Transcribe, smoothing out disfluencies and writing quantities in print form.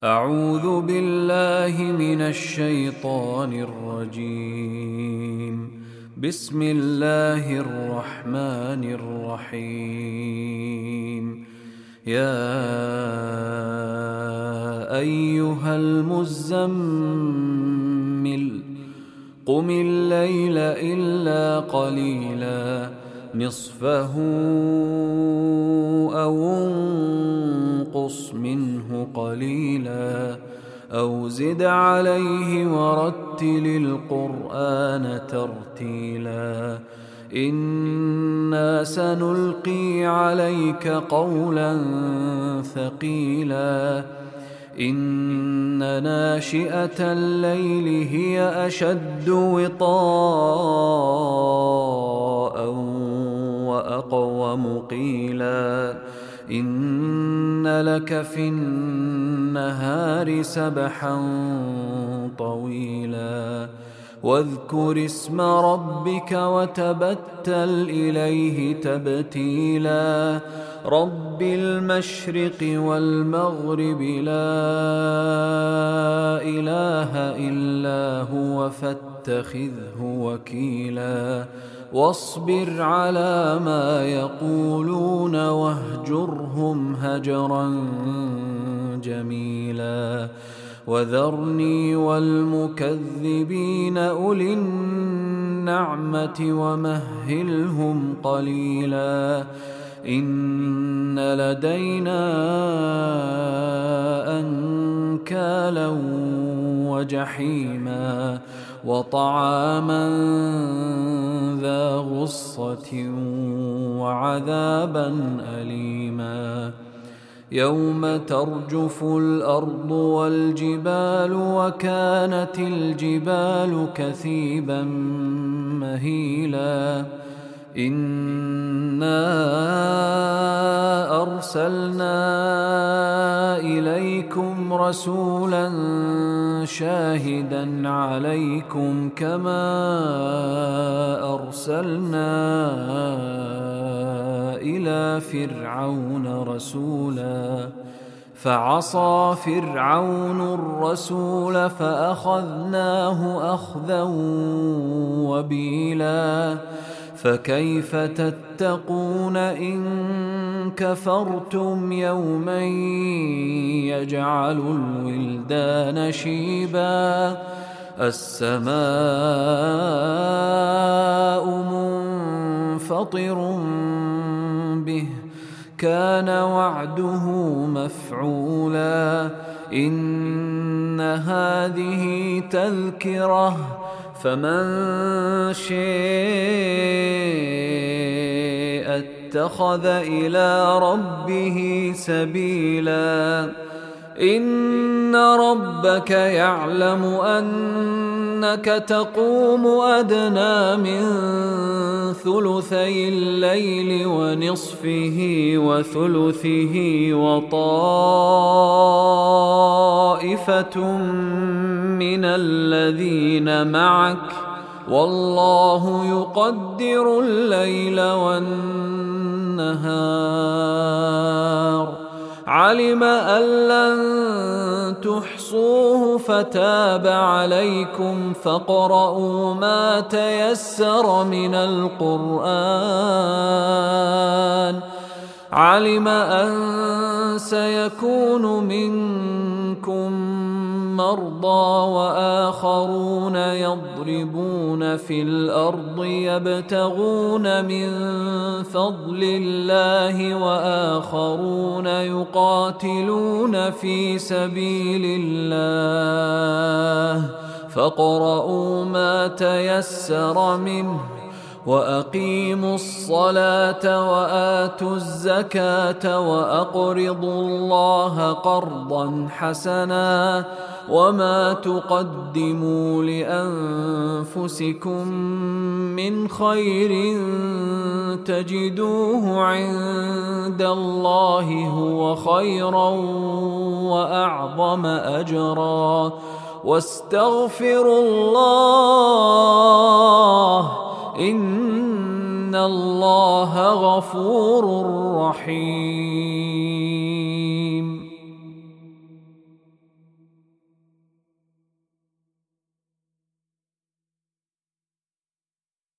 أعوذ بالله من الشيطان الرجيم. بسم الله الرحمن الرحيم. يا أيها المزمل قم الليل إلا قليلا نصفه أو انقص منه قليلا أو زد عليه ورتل القرآن ترتيلا إنا سنلقي عليك قولا ثقيلا إن ناشئة الليل هي أشد وطاء وأقوم قيلا إن لك في النهار سبحا طويلا واذكر اسم ربك وتبتل إليه تبتيلا رب المشرق والمغرب لا إله إلا هو فاتخذه وكيلا واصبر على ما يقولون واهجرهم هجرا جميلا وذرني والمكذبين أولي النعمة ومهلهم قليلا إن لدينا أنكالا وجحيما وطعاما ذا غصة وعذابا أليما يوم ترجف الأرض والجبال وكانت الجبال كثيبا مهيلا إنا أرسلنا إليكم رسولا شاهدا عليكم كما أرسلنا إلى فرعون رسولا فعصى فرعون الرسول فأخذناه أخذا وبيلا فكيف تتقون إن كفرتم يوما يجعل الولدان شيبا السماء منفطر به كان وعده مفعولا إن هذه تذكرة فمن شاء اتخذ إلى ربه سبيلا إن ربك يعلم أنك تقوم أدنى من ثلثي الليل ونصفه وثلثه وطائفة من الذين معك والله يقدر الليل والنهار علم أن لن تحصوه فتاب عليكم فاقرؤوا ما تيسر من القرآن علم أن سيكون منكم مرضى وآخرون يضربون في الأرض يبتغون من فضل الله وآخرون يقاتلون في سبيل الله فاقرؤوا ما تيسر منه وأقيموا الصلاة وآتوا الزكاة وأقرضوا الله قرضا حسنا وما تقدموا لأنفسكم من خير تجدوه عند الله هو خيرا وأعظم أجرا واستغفروا الله إن الله غفور رحيم.